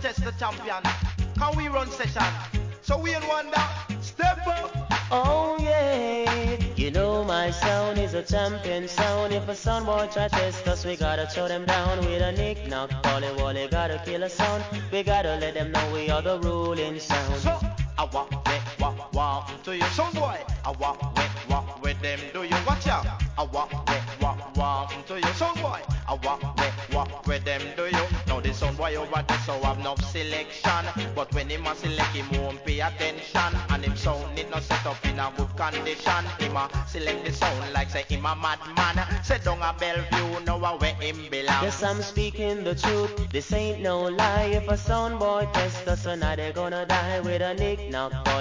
test the champion. Can we run session? So we in wonder, step up. Oh yeah, you know my sound is a champion sound. If a sound boy try test us, we gotta throw them down with a nick knock, Polly Wally, gotta kill a sound. We gotta let them know we are the ruling sound. So I walk to you, son boy. I walk with them. Do you watch out? I walk to you, son boy. I walk with them. Do you know the son boy over there? So have no selection, but when him a select, him won't pay attention, and him sound need not set up in a good condition. Him a select the sound like say him a madman. Say down a Bellevue, know where him belong. Yes, I'm speaking the truth, this ain't no lie. If a sound boy test us, so now they gonna die with a nick knock,